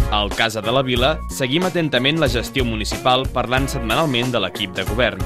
Al Casa de la Vila seguim atentament la gestió municipal parlant setmanalment de l'equip de govern.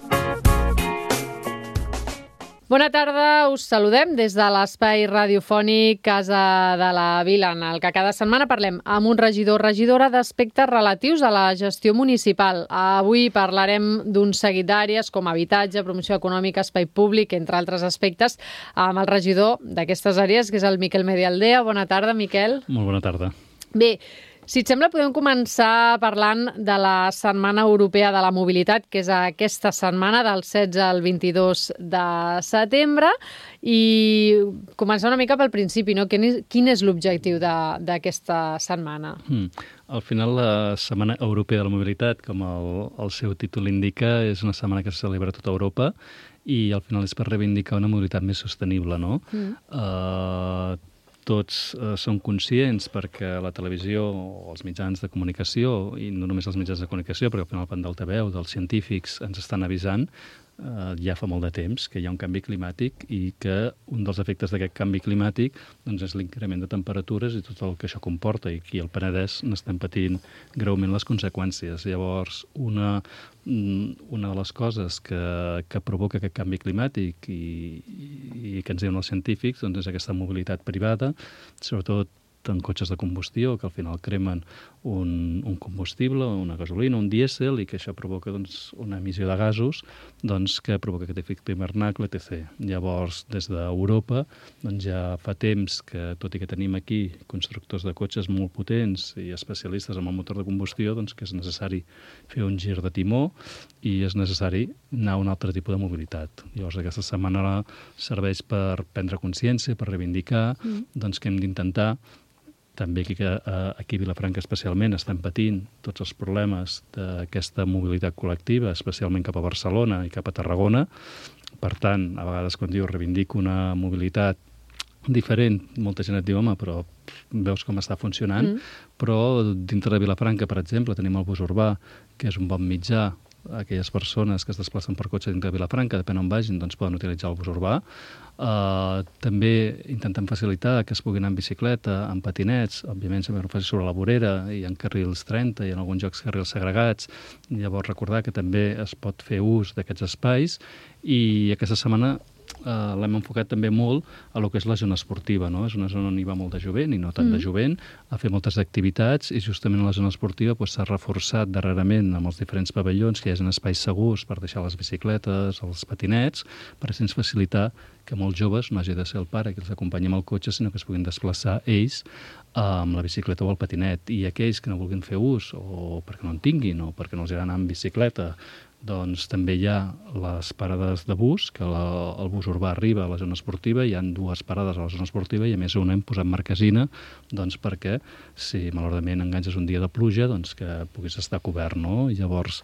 Bona tarda, us saludem des de l'espai radiofònic Casa de la Vila, en el que cada setmana parlem amb un regidor o regidora d'aspectes relatius a la gestió municipal. Avui parlarem d'un seguit d'àrees com habitatge, promoció econòmica, espai públic, entre altres aspectes, amb el regidor d'aquestes àrees, que és el Miquel Medialdea. Bona tarda, Miquel. Molt bona tarda. Bé, si et sembla, podem començar parlant de la Setmana Europea de la Mobilitat, que és aquesta setmana del 16 al 22 de setembre, i començar una mica pel principi, no? Quin és l'objectiu d'aquesta setmana? Al final, la Setmana Europea de la Mobilitat, com el seu títol indica, és una setmana que se celebra a tota Europa i al final és per reivindicar una mobilitat més sostenible, no? Tots som conscients perquè la televisió o els mitjans de comunicació, i no només els mitjans de comunicació, perquè al final el pan d'altaveu dels científics ens estan avisant ja fa molt de temps que hi ha un canvi climàtic i que un dels efectes d'aquest canvi climàtic doncs, és l'increment de temperatures i tot el que això comporta, i aquí al Penedès n'estem patint greument les conseqüències. Llavors, una de les coses que provoca aquest canvi climàtic i que ens diuen els científics doncs, és aquesta mobilitat privada, sobretot en cotxes de combustió, que al final cremen un combustible, una gasolina, un dièsel, i que això provoca doncs, una emissió de gasos que provoca aquest efecte hivernacle, etc. Llavors, des d'Europa, doncs, ja fa temps que, tot i que tenim aquí constructors de cotxes molt potents i especialistes en el motor de combustió, doncs, que és necessari fer un gir de timó i és necessari anar a un altre tipus de mobilitat. Llavors, aquesta setmana serveix per prendre consciència, per reivindicar doncs, que hem d'intentar. També aquí a Vilafranca especialment estem patint tots els problemes d'aquesta mobilitat col·lectiva, especialment cap a Barcelona i cap a Tarragona. Per tant, a vegades quan diu reivindico una mobilitat diferent, molta gent et diu, home, però veus com està funcionant. Però dintre de Vilafranca, per exemple, tenim el bus urbà, que és un bon mitjà. Aquelles persones que es desplacen per cotxe dintre de Vilafranca, depèn on vagin, doncs poden utilitzar el bus urbà. També intentem facilitar que es pugui anar en bicicleta, en patinets, òbviament sempre ho faci sobre la vorera i en carrils 30 i en alguns jocs carrils segregats. Llavors recordar que també es pot fer ús d'aquests espais, i aquesta setmana l'hem enfocat també molt a lo que és la zona esportiva, no? És una zona on hi va molt de jovent i no tant de jovent, a fer moltes activitats, i justament a la zona esportiva s'ha reforçat darrerament amb els diferents pavellons que hi hagi espais segurs per deixar les bicicletes, els patinets, per així facilitar que molts joves no hagi de ser el pare que els acompanyi amb el cotxe, sinó que es puguin desplaçar ells amb la bicicleta o el patinet. I aquells que no vulguin fer ús, o perquè no en tinguin, o perquè no els agrada anar amb bicicleta, doncs també hi ha les parades de bus, que el bus urbà arriba a la zona esportiva, hi ha dues parades a la zona esportiva i a més una hem posat marquesina doncs perquè si malauradament enganxes un dia de pluja doncs que puguis estar cobert, no? I llavors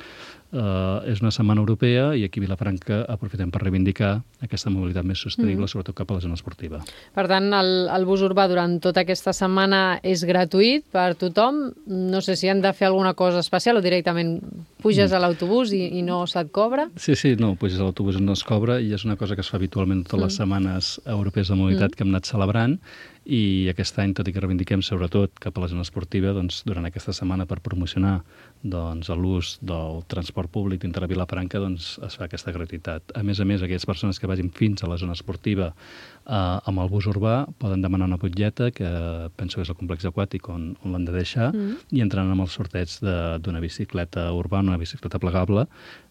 és una setmana europea i aquí a Vilafranca aprofitem per reivindicar aquesta mobilitat més sostenible, sobretot cap a la zona esportiva. Per tant, el bus urbà durant tota aquesta setmana és gratuït per tothom. No sé si han de fer alguna cosa especial o directament puges a l'autobús i no se't cobra? Sí, no, puges a l'autobús i no es cobra, i és una cosa que es fa habitualment totes les setmanes europees de mobilitat que hem anat celebrant. I aquest any, tot i que reivindiquem sobretot cap a la zona esportiva, doncs, durant aquesta setmana per promocionar doncs, l'ús del transport públic dintre de Vilafranca doncs, es fa aquesta gratuïtat. A més, aquelles persones que vagin fins a la zona esportiva amb el bus urbà poden demanar una butlleta, que penso que és el complex aquàtic on l'han de deixar, i entraran amb el sorteig d'una bicicleta urbana, una bicicleta plegable,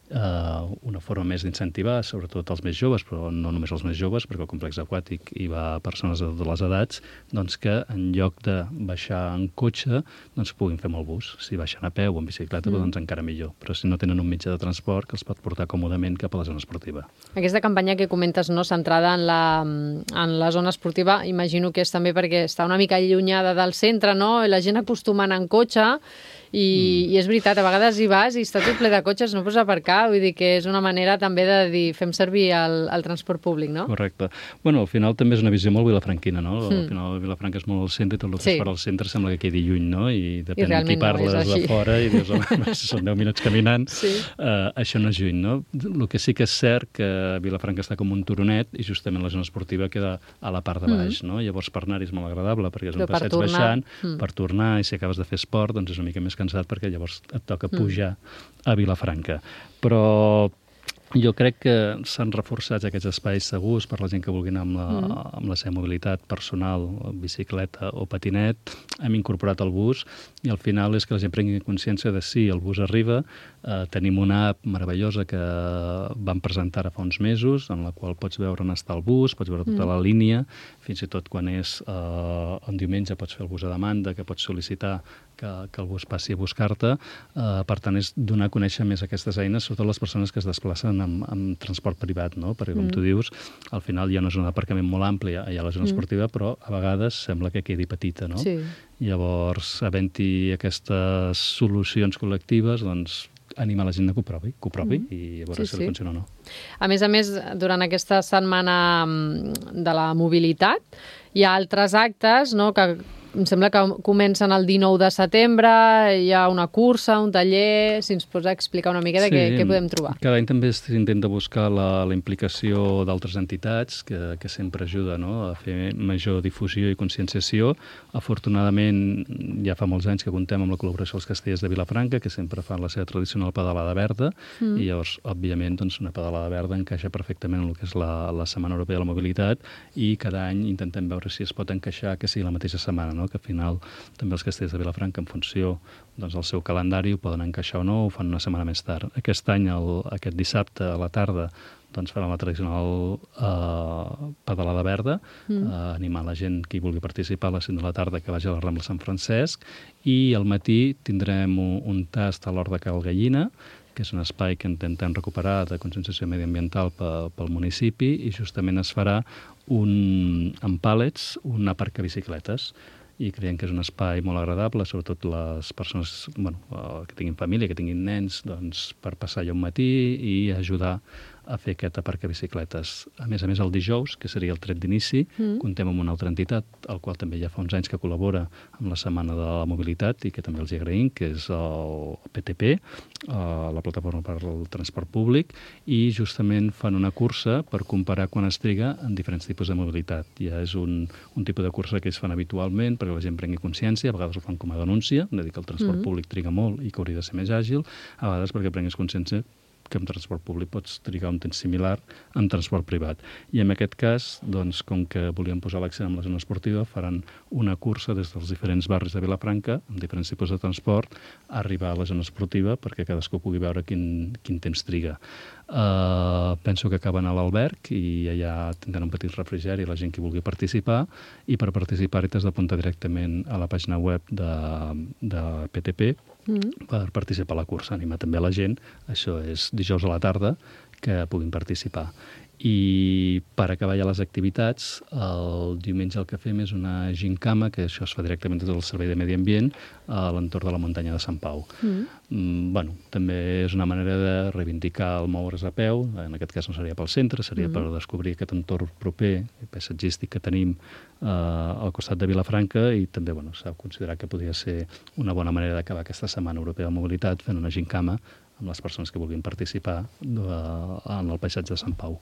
una forma més d'incentivar, sobretot els més joves, però no només els més joves, perquè al complex aquàtic hi va persones de totes les edats, doncs que en lloc de baixar en cotxe, doncs puguin fer amb el bus. Si baixen a peu o en bicicleta, doncs encara millor. Però si no tenen un mitjà de transport, que els pot portar còmodament cap a la zona esportiva. Aquesta campanya que comentes, no, centrada en la zona esportiva, imagino que és també perquè està una mica allunyada del centre, no? La gent acostuma a anar en cotxe I és veritat, a vegades hi vas i està tot ple de cotxes, no pots aparcar, vull dir que és una manera també de dir fem servir el transport públic, no? Correcte. Bueno, al final també és una visió molt vilafranquina, no? Al final Vilafranca és molt al centre i tot el que es fa al centre sembla que quedi lluny, no? I depèn de qui parles de fora i dius, home, si són 10 minuts caminant, això no és lluny, no? El que sí que és cert que Vilafranca està com un turonet i justament la zona esportiva queda a la part de baix, no? Llavors per anar-hi és molt agradable perquè és un passeig baixant, per tornar, i si acabes de fer esport doncs és una mica més cansat perquè llavors et toca pujar a Vilafranca. Però jo crec que s'han reforçat aquests espais segurs per la gent que vulgui anar amb la seva mobilitat personal, bicicleta o patinet. Hem incorporat el bus i al final és que la gent prengui consciència de si el bus arriba. Tenim una app meravellosa que vam presentar fa uns mesos, en la qual pots veure on està el bus, pots veure tota la línia, fins i tot quan és un diumenge pots fer el bus a demanda, que pots sol·licitar que el bus passi a buscar-te. Per tant, és donar a conèixer més aquestes eines, sobretot les persones que es desplacen amb transport privat, no? Perquè, com tu dius, al final hi ha una zona d'aparcament molt àmplia, hi ha la zona esportiva, però a vegades sembla que quedi petita, no? Sí. Llavors, havent-hi aquestes solucions col·lectives, doncs, animar la gent que ho provi i a veure si li funciona o no. A més, durant aquesta setmana de la mobilitat, hi ha altres actes, no?, que em sembla que comencen el 19 de setembre, hi ha una cursa, un taller, si ens pots explicar una miqueta què podem trobar. Cada any també s'intenta buscar la implicació d'altres entitats que sempre ajuda, no?, a fer major difusió i conscienciació. Afortunadament, ja fa molts anys que contem amb la col·laboració dels Castellers de Vilafranca, que sempre fan la seva tradicional pedalada verda, i llavors, òbviament, doncs, una pedalada verda encaixa perfectament en el que és la Setmana Europea de la Mobilitat, i cada any intentem veure si es pot encaixar que sigui la mateixa setmana, no?, que al final també els Castellers de Vilafranca, en funció del seu calendari, ho poden encaixar o no, ho fan una setmana més tard. Aquest any, aquest dissabte a la tarda, doncs faran la tradicional pedalada verda, animar la gent que hi vulgui participar a les 5 de la tarda que vagi a la Rambla Sant Francesc, i al matí tindrem un tast a l'Hort de Cal Gallina, que és un espai que intentem recuperar de conscienciació mediambiental pel municipi, i justament es farà amb pàlets un aparcabicicletes, i creiem que és un espai molt agradable, sobretot les persones que tinguin família, que tinguin nens, doncs, per passar allà un matí i ajudar a fer aquest aparcabicicletes. A més, el dijous, que seria el tret d'inici, contem amb una altra entitat, el qual també ja fa uns anys que col·labora amb la Setmana de la Mobilitat i que també els hi agraïm, que és el PTP, la Plataforma per al Transport Públic, i justament fan una cursa per comparar quan es triga en diferents tipus de mobilitat. Ja és un tipus de cursa que es fan habitualment perquè la gent prengui consciència, a vegades ho fan com a denúncia, de dir que el transport públic triga molt i que hauria de ser més àgil, a vegades perquè prenguis consciència que en transport públic pots trigar un temps similar en transport privat. I en aquest cas, doncs, com que volíem posar l'accent en la zona esportiva, faran una cursa des dels diferents barris de Vilafranca, amb diferents tipus de transport, a arribar a la zona esportiva perquè cadascú pugui veure quin temps triga. Penso que acaben a l'alberg i allà tindran un petit refrigeri la gent que vulgui participar, i per participar-hi t'has d'apuntar directament a la pàgina web de PTP per participar a la cursa. Anima també a la gent, això és dijous a la tarda, que puguin participar. I per acabar ja les activitats, el diumenge el que fem és una gincama, que això es fa directament des del Servei de Medi Ambient a l'entorn de la muntanya de Sant Pau. També és una manera de reivindicar el moure's a peu, en aquest cas no seria pel centre, seria per descobrir aquest entorn proper i paisatgístic que tenim al costat de Vilafranca, i també s'ha considerat que podria ser una bona manera d'acabar aquesta Setmana Europea de Mobilitat fent una gincama amb les persones que vulguin participar en el paisatge de Sant Pau.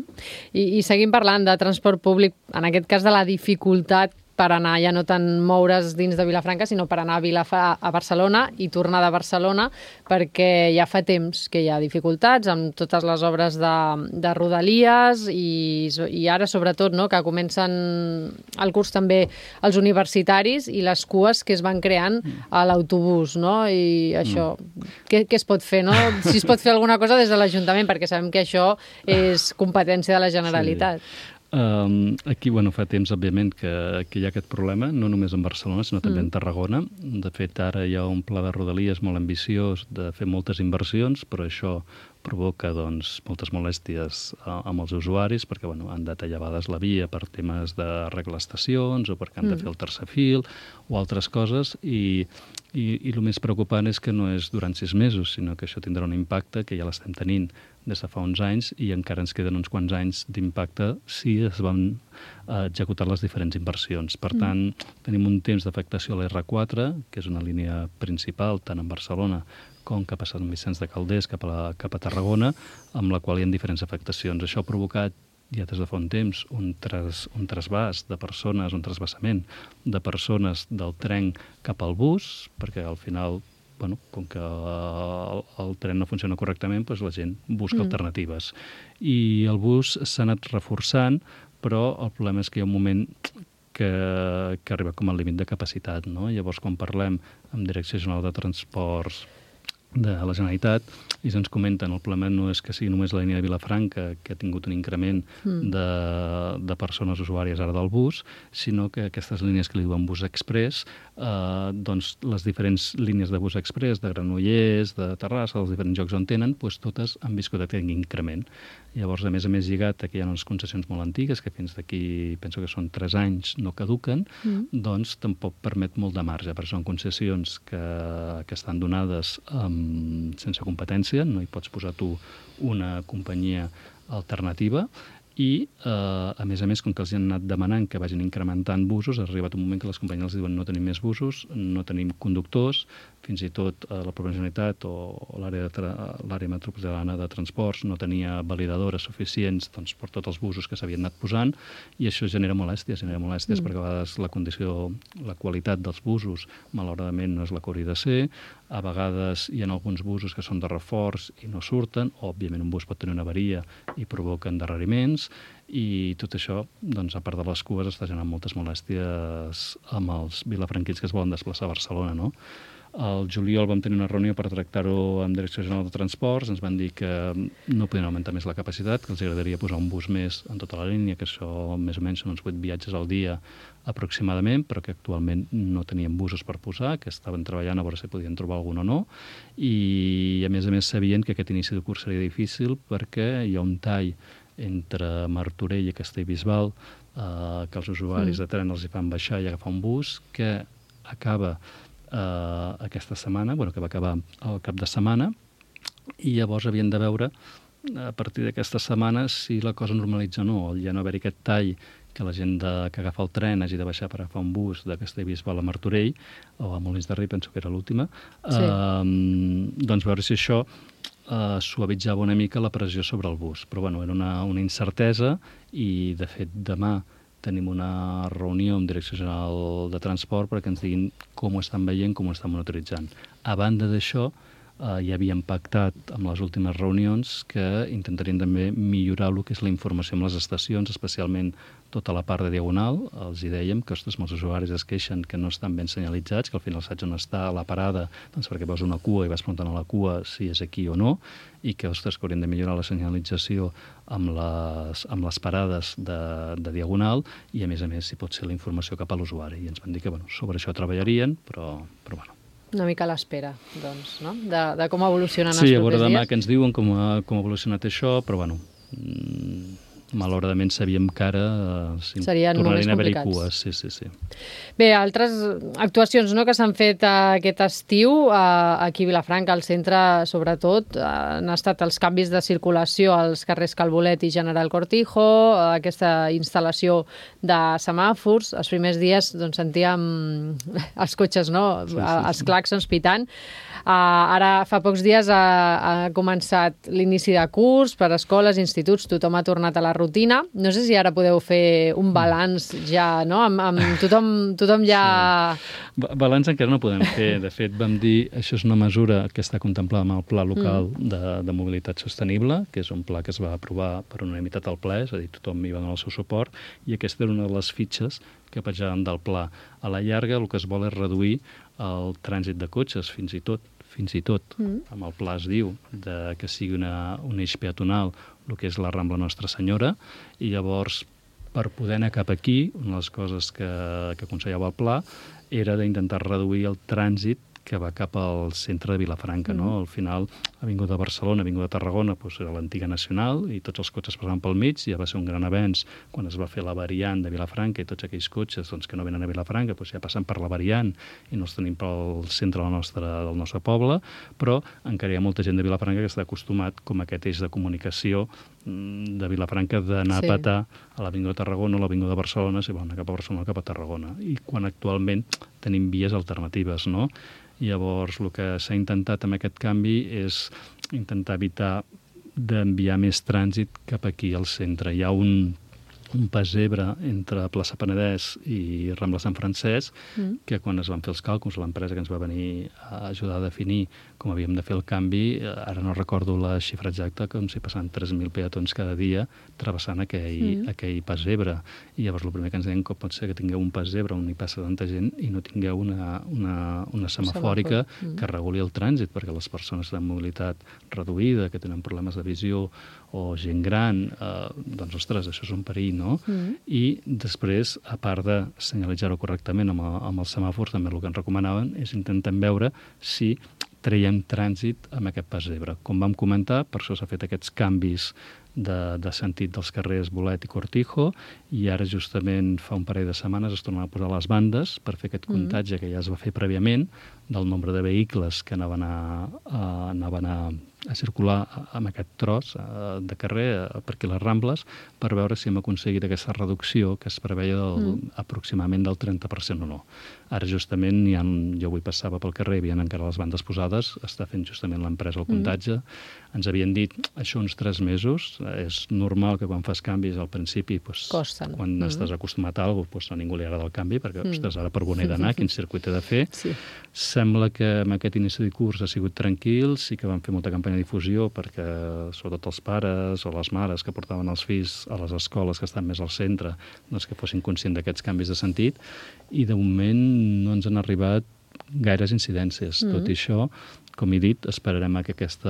I seguim parlant de transport públic, en aquest cas de la dificultat per anar, ja no tant moure's dins de Vilafranca, sinó per anar a Barcelona i tornar de Barcelona, perquè ja fa temps que hi ha dificultats amb totes les obres de Rodalies i ara, sobretot, que comencen el curs també els universitaris i les cues que es van creant a l'autobús, no? I això, què es pot fer, no? Si es pot fer alguna cosa des de l'Ajuntament, perquè sabem que això és competència de la Generalitat. Aquí, fa temps, òbviament, que hi ha aquest problema, no només en Barcelona, sinó també en Tarragona. De fet, ara hi ha un pla de Rodalies molt ambiciós de fer moltes inversions, però això provoca doncs, moltes molèsties amb els usuaris perquè han de tallar a vegades la via per temes d'arreglar estacions o perquè han de fer el tercer fil o altres coses i el més preocupant és que no és durant 6 mesos, sinó que això tindrà un impacte que ja l'estem tenint des de fa uns anys i encara ens queden uns quants anys d'impacte si es van executar les diferents inversions. Per tant, tenim un temps d'afectació a l'R4, que és una línia principal tant en Barcelona com cap a Sant Vicenç de Calders, cap a Tarragona, amb la qual hi ha diferents afectacions. Això ha provocat ja des de fa un temps, un trasbàs de persones, un trasbassament de persones del tren cap al bus, perquè al final, com que el tren no funciona correctament, doncs la gent busca alternatives. I el bus s'ha anat reforçant, però el problema és que hi ha un moment que arriba com al límit de capacitat, no? Llavors, quan parlem amb Direcció General de Transports de la Generalitat, i ens comenten el problema no és que sigui només la línia de Vilafranca, que ha tingut un increment de persones usuàries ara del bus, sinó que aquestes línies que li diuen bus express, doncs les diferents línies de bus express, de Granollers, de Terrassa, dels diferents llocs on tenen, doncs totes han viscut aquest increment. Llavors, a més lligat, que hi ha unes concessions molt antigues, que fins d'aquí, penso que són 3 anys, no caduquen, doncs tampoc permet molt de marge, perquè són concessions que estan donades sense competència, no hi pots posar tu una companyia alternativa, i, a més, com que els han anat demanant que vagin incrementant busos, ha arribat un moment que les companyies els diuen no tenim més busos, no tenim conductors, fins i tot la pròpia Generalitat o l'àrea metropolitana de transports no tenia validadores suficients per tots els busos que s'havien anat posant, i això genera molèsties perquè a vegades la qualitat dels busos malauradament no és la que hauria de ser, a vegades hi ha alguns busos que són de reforç i no surten, òbviament un bus pot tenir una avaria i provoca endarreriments, i tot això, doncs, a part de les cues, està generant moltes molèsties amb els vilafranquins que es volen desplaçar a Barcelona, no? Al juliol vam tenir una reunió per tractar-ho amb Direcció General de Transports, ens van dir que no podien augmentar més la capacitat, que els agradaria posar un bus més en tota la línia, que això més o menys són uns 8 viatges al dia aproximadament, però que actualment no tenien busos per posar, que estaven treballant a veure si podien trobar algun o no, i a més sabien que aquest inici de curs seria difícil perquè hi ha un tall entre Martorell i Castellbisbal, que els usuaris de tren els hi fan baixar i agafar un bus, que acaba aquesta setmana, que va acabar el cap de setmana, i llavors havien de veure a partir d'aquesta setmana si la cosa normalitza o no. Al ja no haver-hi aquest tall que la gent que agafa el tren hagi de baixar per agafar un bus de Castellbisbal a Martorell, o a Molins de Rei, penso que era l'última, doncs veure si això suavitzava una mica la pressió sobre el bus. Però era una incertesa, i de fet demà tenim una reunió amb Direcció General de Transport perquè ens diguin com ho estan veient, com ho estan monitoritzant. A banda d'això, ja havíem pactat amb les últimes reunions que intentarien també millorar el que és la informació amb les estacions, especialment tota la part de Diagonal. Els hi dèiem que molts usuaris es queixen que no estan ben senyalitzats, que al final saps on està la parada, doncs perquè veus una cua i vas preguntant a la cua si és aquí o no, i que haurien de millorar la senyalització amb les parades de Diagonal, i a més si pot ser la informació cap a l'usuari. I ens van dir que sobre això treballarien, però una mica a l'espera, doncs, no? De com evolucionen els propers dies. Sí, a veure demà que ens diuen com ha evolucionat això, però malauradament sabíem que ara tornarien a haver-hi cues. Sí. Bé, altres actuacions que s'han fet aquest estiu aquí a Vilafranca, al centre, sobretot, han estat els canvis de circulació als carrers Calbolet i General Cortijo, aquesta instal·lació de semàfors. Els primers dies sentíem els cotxes, els claxons pitant. Ara, fa pocs dies, ha començat l'inici de curs per escoles, instituts, tothom ha tornat a la rutina. No sé si ara podeu fer un balanç ja, no? Amb tothom ja... Sí. Balanç encara no podem fer. De fet, vam dir, això és una mesura que està contemplada amb el Pla Local de Mobilitat Sostenible, que és un pla que es va aprovar per unanimitat al ple, és a dir, tothom hi va donar el seu suport, i aquesta era una de les fitxes que penjaven del pla. A la llarga, el que es vol és reduir el trànsit de cotxes, fins i tot, amb el pla es diu, que sigui un eix peatonal, el que és la Rambla Nostra Senyora, i llavors, per poder anar cap aquí, una de les coses que aconsellava el pla era d'intentar reduir el trànsit que va cap al centre de Vilafranca, no? Al final, Avinguda Barcelona, Avinguda Tarragona, doncs era l'antiga Nacional i tots els cotxes passaven pel mig, ja va ser un gran avenç quan es va fer la variant de Vilafranca i tots aquells cotxes doncs, que no venen a Vilafranca doncs, ja passen per la variant i no els tenim pel centre del nostre poble, però encara hi ha molta gent de Vilafranca que està acostumat com aquest eix de comunicació de Vilafranca d'anar a petar a l'Avinguda Tarragona o l'Avinguda Barcelona, si volen anar cap a Barcelona o cap a Tarragona. I quan actualment tenim vies alternatives, no? Llavors, el que s'ha intentat amb aquest canvi és intentar evitar d'enviar més trànsit cap aquí al centre. Hi ha un pessebre entre Plaça Penedès i Rambla Sant Francesc, que quan es van fer els càlculs, l'empresa que ens va venir a ajudar a definir com havíem de fer el canvi, ara no recordo la xifra exacta, com si passaven 3.000 peatons cada dia travessant aquell pessebre. I llavors el primer que ens deien com pot ser que tingueu un pessebre on hi passa tanta gent i no tingueu una semafòrica que reguli el trànsit, perquè les persones de mobilitat reduïda, que tenen problemes de visió o gent gran, doncs, ostres, això és un perill, no? I després, a part de senyalitzar-ho correctament amb els semàfors, també el que ens recomanaven és intentar veure si traiem trànsit amb aquest pessebre. Com vam comentar, per això s'ha fet aquests canvis de sentit dels carrers Bolet i Cortijo, i ara justament fa un parell de setmanes es tornen a posar les bandes per fer aquest comptatge que ja es va fer prèviament del nombre de vehicles que anaven a circular amb aquest tros de carrer per aquí les Rambles, per veure si hem aconseguit aquesta reducció que es preveia aproximadament del 30% o no. Ara justament jo avui passava pel carrer, hi havia encara les bandes posades, està fent justament l'empresa el comptatge. Ens havien dit això uns 3 mesos, és normal que quan fas canvis al principi, quan estàs acostumat a alguna cosa, a ningú li agrada el canvi, perquè ostres, ara per on he d'anar, quin circuit he de fer. Sembla que amb aquest inici de curs ha sigut tranquil, sí que van fer molta campanya de difusió perquè sobretot els pares o les mares que portaven els fills a les escoles que estan més al centre, doncs que fossin conscients d'aquests canvis de sentit, i de moment no ens han arribat gaires incidències. Tot i això, com he dit, esperarem que aquesta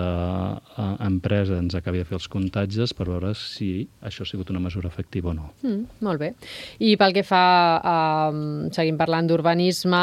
empresa ens acabi de fer els comptatges per veure si això ha sigut una mesura efectiva o no. Molt bé. I pel que fa, seguim parlant d'urbanisme,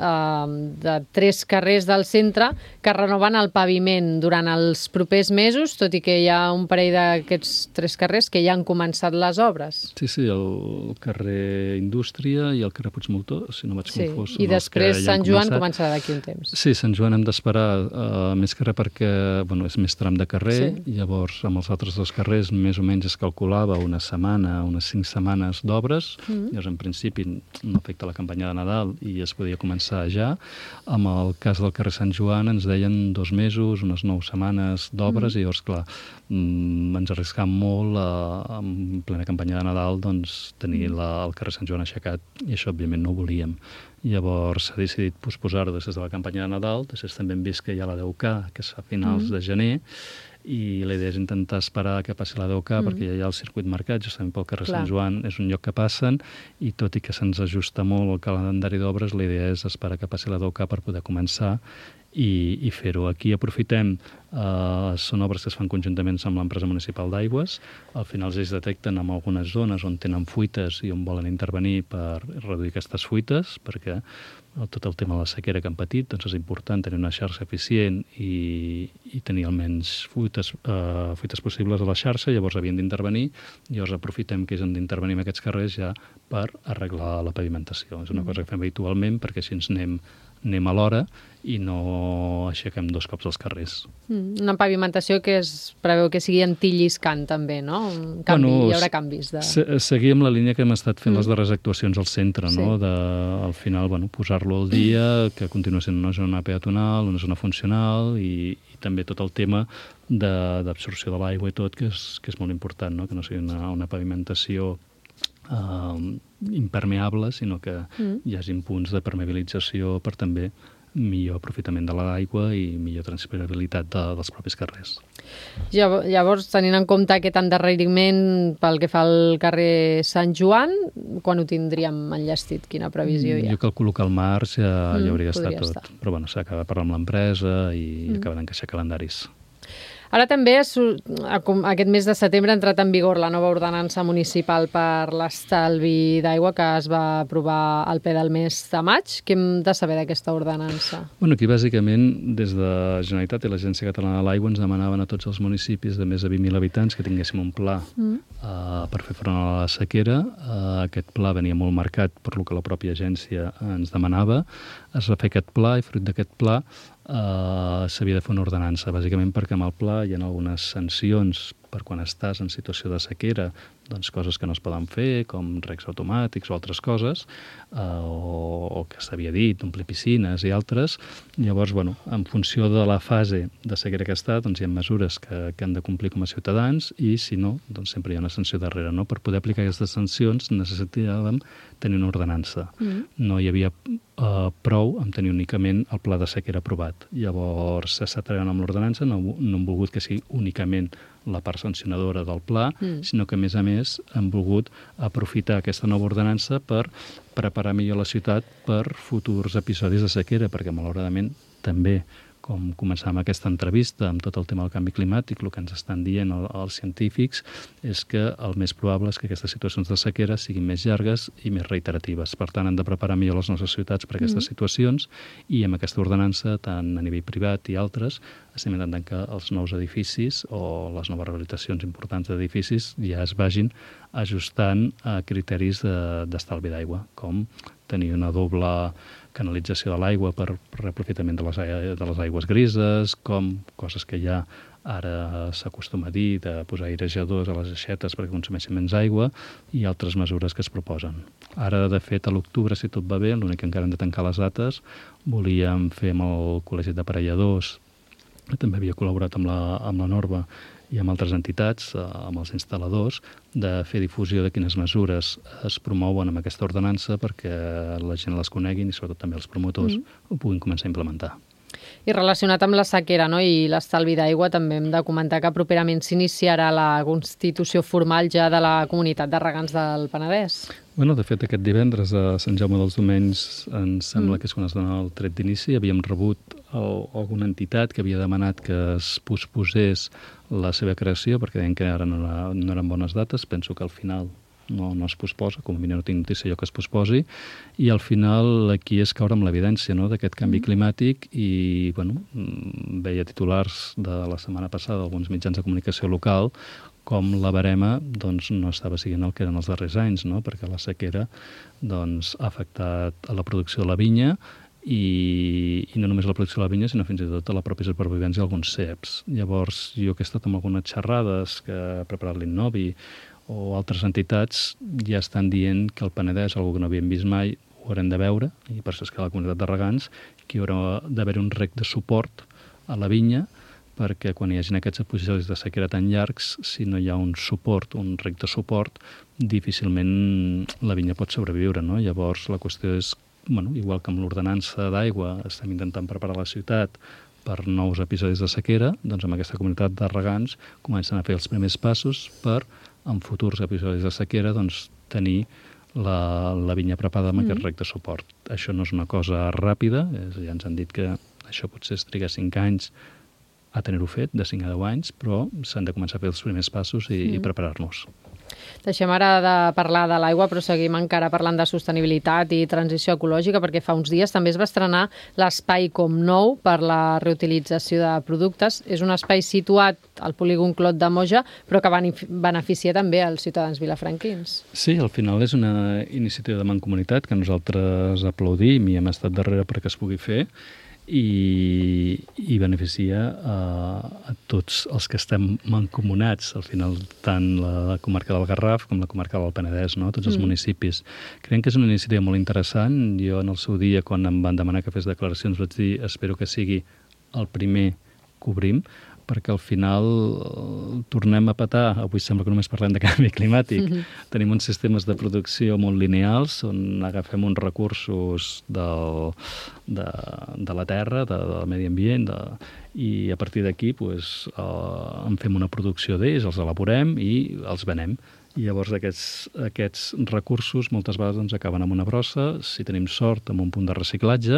de 3 carrers del centre que renoven el paviment durant els propers mesos, tot i que hi ha un parell d'aquests 3 carrers que ja han començat les obres. Sí, el carrer Indústria i el carrer Puigmoltó, si no vaig confós. I després Sant Joan començarà d'aquí un temps. Sí, Sant Joan hem d'esperar més que res perquè és més tram de carrer, llavors amb els altres 2 carrers més o menys es calculava una setmana, unes 5 setmanes d'obres, llavors en principi no afecta la campanya de Nadal i es podia començar ja. Amb el cas del carrer Sant Joan ens deien 2 mesos, unes 9 setmanes d'obres, i llavors, clar, ens arriscàvem molt en plena campanya de Nadal tenir el carrer Sant Joan aixecat, i això òbviament no ho volíem. Llavors s'ha decidit posposar-ho des de la campanya de Nadal, després també hem vist que hi ha la 10K, que és a finals de gener, i la idea és intentar esperar que passi la 10K perquè ja hi ha el circuit marcat, justament pel carrer Sant Joan és un lloc que passen, i tot i que se'ns ajusta molt el calendari d'obres, la idea és esperar que passi la 10K per poder començar i fer-ho. Aquí aprofitem, són obres que es fan conjuntament amb l'empresa municipal d'aigües, al final ells detecten en algunes zones on tenen fuites i on volen intervenir per reduir aquestes fuites, perquè tot el tema de la sequera que han patit, doncs és important tenir una xarxa eficient i tenir almenys fuites possibles a la xarxa, llavors havien d'intervenir, llavors aprofitem que ells han d'intervenir en aquests carrers ja per arreglar la pavimentació. És una cosa que fem habitualment perquè així ens anem a l'hora i no aixequem 2 cops els carrers. Una pavimentació que es preveu que sigui antilliscant també, no? Hi haurà canvis. Seguir amb la línia que hem estat fent les darreres actuacions al centre, no? Al final, posar-lo al dia, que continua sent una zona peatonal, una zona funcional, i també tot el tema d'absorció de l'aigua i tot, que és molt important, no? Que no sigui una pavimentació impermeable, sinó que hi hagi punts de permeabilització per també millor aprofitament de l'aigua i millor transpirabilitat dels propis carrers. Llavors, tenint en compte aquest endarreriment pel que fa al carrer Sant Joan, quan ho tindríem enllestit? Quina previsió hi ha? Jo calculo que al març ja hauria d'estar tot. Però s'ha d'acabar parlant amb l'empresa i acabar d'encaixar calendaris. Ara també, aquest mes de setembre, ha entrat en vigor la nova ordenança municipal per l'estalvi d'aigua que es va aprovar al ple del mes de maig. Què hem de saber d'aquesta ordenança? Bueno, aquí bàsicament des de la Generalitat i l'Agència Catalana de l'Aigua ens demanaven a tots els municipis de més de 20.000 habitants que tinguéssim un pla per fer front a la sequera. Aquest pla venia molt marcat per lo que la pròpia agència ens demanava. Es va fer aquest pla i fruit d'aquest pla s'havia de fer una ordenança, bàsicament perquè amb el pla hi ha algunes sancions per quan estàs en situació de sequera, doncs coses que no es poden fer, com recs automàtics o altres coses, o que s'havia dit, omplir piscines i altres. Llavors, bueno, en funció de la fase de sequera que està, doncs hi ha mesures que han de complir com a ciutadans i, si no, doncs sempre hi ha una sanció darrere, no? Per poder aplicar aquestes sancions necessitàvem tenir una ordenança. No hi havia prou amb tenir únicament el pla de sequera aprovat. Llavors, s'està treballant amb l'ordenança, no hem volgut que sigui únicament la part sancionadora del pla, sinó que, a més, hem volgut aprofitar aquesta nova ordenança per preparar millor la ciutat per futurs episodis de sequera, perquè, malauradament, també, com començàvem aquesta entrevista amb tot el tema del canvi climàtic, el que ens estan dient els científics és que el més probable és que aquestes situacions de sequera siguin més llargues i més reiteratives. Per tant, hem de preparar millor les nostres ciutats per a aquestes situacions i amb aquesta ordenança, tant a nivell privat i altres, estem intentant que els nous edificis o les noves rehabilitacions importants d'edificis ja es vagin ajustant a criteris d'estalvi d'aigua, com tenir una doble canalització de l'aigua per reaprofitament de les aigües grises, com coses que ja ara s'acostuma a dir de posar airejadors a les aixetes perquè consumeixin menys aigua i altres mesures que es proposen. Ara, de fet, a l'octubre, si tot va bé, l'únic que encara hem de tancar les dates, volíem fer amb el Col·legi d'Aparelladors, que també havia col·laborat amb la Norma i amb altres entitats, amb els instal·ladors, de fer difusió de quines mesures es promouen amb aquesta ordenança perquè la gent les coneguin i sobretot també els promotors ho puguin començar a implementar. I relacionat amb la sequera, no?, i l'estalvi d'aigua, també hem de comentar que properament s'iniciarà la constitució formal ja de la Comunitat de Regants del Penedès. Bueno, de fet, aquest divendres a Sant Jaume dels Domenys ens sembla que és quan es dona el tret d'inici. Havíem rebut alguna entitat que havia demanat que es posposés la seva creació perquè deien que ara no eren bones dates. Penso que al final no es posposa, com a mínim no tinc notícia jo que es posposi, i al final aquí és caure amb l'evidència, no?, d'aquest canvi climàtic i, bueno, veia titulars de la setmana passada d'alguns mitjans de comunicació local com la barema doncs, no estava seguint el que eren els darrers anys, no?, perquè la sequera doncs, ha afectat a la producció de la vinya i no només la producció de la vinya, sinó fins i tot a la pròpia supervivència d'alguns ceps. Llavors, jo que he estat amb algunes xerrades que ha preparat l'Innovi o altres entitats ja estan dient que el Penedès, algo que no havíem vist mai, ho haurem de veure, i per això és que la comunitat de regants, que hi haurà d'haver un rec de suport a la vinya, perquè quan hi hagi aquests episodis de sequera tan llargs, si no hi ha un suport, un rec de suport, difícilment la vinya pot sobreviure, no? Llavors, la qüestió és, bueno, igual que amb l'ordenança d'aigua estem intentant preparar la ciutat per nous episodis de sequera, doncs amb aquesta comunitat de regants comencen a fer els primers passos per, en futurs episodis de sequera, doncs tenir la vinya preparada amb aquest rec de suport. Això no és una cosa ràpida, ja ens han dit que això potser es triga 5 anys a tenir-ho fet, de 5 a 10 anys, però s'han de començar a fer els primers passos i preparar-nos. Deixem ara de parlar de l'aigua, però seguim encara parlant de sostenibilitat i transició ecològica, perquè fa uns dies també es va estrenar l'Espai Com Nou per la reutilització de productes. És un espai situat al polígon Clot de Moja, però que beneficia també els ciutadans vilafranquins. Sí, al final és una iniciativa de mancomunitat que nosaltres aplaudim i hem estat darrere perquè es pugui fer, i beneficia a tots els que estem mancomunats, al final tant la comarca del Garraf com la comarca del Penedès, no? Tots els municipis. Creiem que és una iniciativa molt interessant. Jo en el seu dia, quan em van demanar que fes declaracions, vaig dir espero que sigui el primer que obrim, perquè al final tornem a petar. Avui sembla que només parlem de canvi climàtic. Tenim uns sistemes de producció molt lineals on agafem uns recursos de la terra, del medi ambient, i a partir d'aquí en fem una producció d'ells, els elaborem i els venem. I llavors aquests recursos moltes vegades acaben amb una brossa, si tenim sort, amb un punt de reciclatge,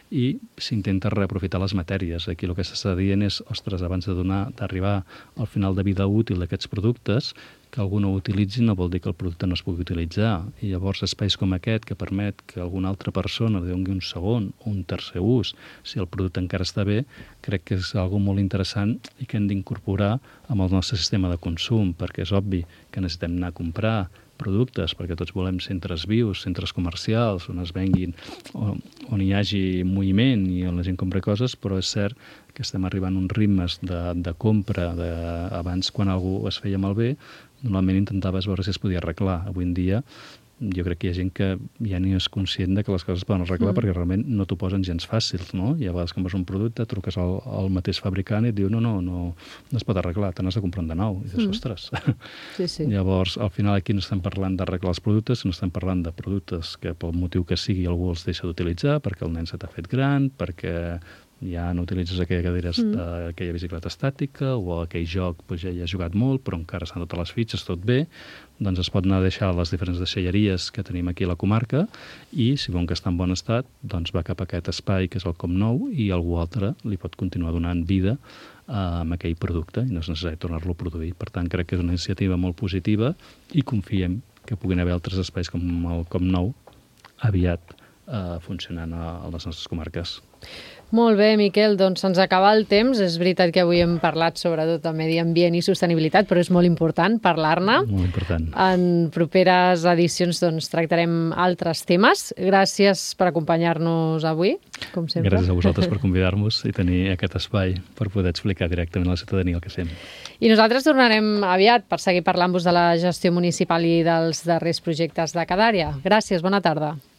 i s'intenta reaprofitar les matèries. Aquí el que s'està dient és, ostres, abans d'arribar al final de vida útil d'aquests productes, que algú no ho utilitzi no vol dir que el producte no es pugui utilitzar. I llavors espais com aquest, que permet que alguna altra persona li doni un segon o un tercer ús, si el producte encara està bé, crec que és algo molt interessant i que hem d'incorporar amb el nostre sistema de consum, perquè és obvi que necessitem anar a comprar productes, perquè tots volem centres vius, centres comercials, on es venguin, on hi hagi moviment i on la gent compra coses, però és cert que estem arribant a uns ritmes de compra abans, quan algú es feia malbé, normalment intentaves veure si es podia arreglar. Avui en dia jo crec que hi ha gent que ja ni és conscient de que les coses es poden arreglar perquè realment no t'ho posen gens fàcils, no? I a vegades compres un producte, truques al mateix fabricant i et diu no es pot arreglar, te n'has de comprar un de nou. I dius, ostres. Sí. Llavors, al final aquí no estem parlant d'arreglar els productes, no estem parlant de productes que pel motiu que sigui algú els deixa d'utilitzar, perquè el nen se t'ha fet gran, perquè ja no utilitzes aquella aquella bicicleta estàtica o aquell joc ja hi has jugat molt però encara estan totes les fitxes, tot bé, doncs es pot anar a deixar a les diferents deixalleries que tenim aquí a la comarca i si veuen que està en bon estat, doncs va cap a aquest espai que és el Com Nou i algú altre li pot continuar donant vida amb aquell producte i no és necessari tornar-lo a produir. Per tant, crec que és una iniciativa molt positiva i confiem que puguin haver altres espais com el Com Nou aviat funcionant a les nostres comarques. Molt bé, Miquel, doncs se'ns acaba el temps. És veritat que avui hem parlat sobretot de medi ambient i sostenibilitat, però és molt important parlar-ne. Molt important. En properes edicions doncs, tractarem altres temes. Gràcies per acompanyar-nos avui, com sempre. Gràcies a vosaltres per convidar-nos i tenir aquest espai per poder explicar directament a la ciutadania el que fem. I nosaltres tornarem aviat per seguir parlant-vos de la gestió municipal i dels darrers projectes de cada àrea. Gràcies, bona tarda.